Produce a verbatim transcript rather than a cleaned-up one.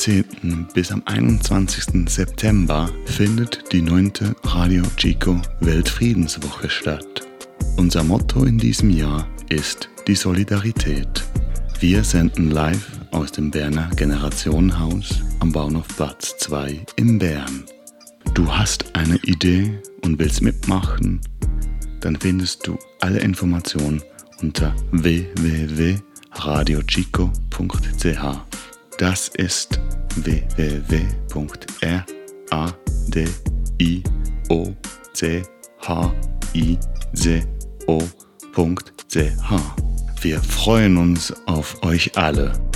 siebzehnten bis am einundzwanzigsten September findet die neunte Radio Chico Weltfriedenswoche statt. Unser Motto in diesem Jahr ist die Solidarität. Wir senden live aus dem Berner Generationenhaus am Bahnhofplatz zwei in Bern. Du hast eine Idee und willst mitmachen? Dann findest du alle Informationen unter w w w punkt radio chico punkt c h. Das ist w w w punkt radio chico punkt c h. Wir freuen uns auf euch alle.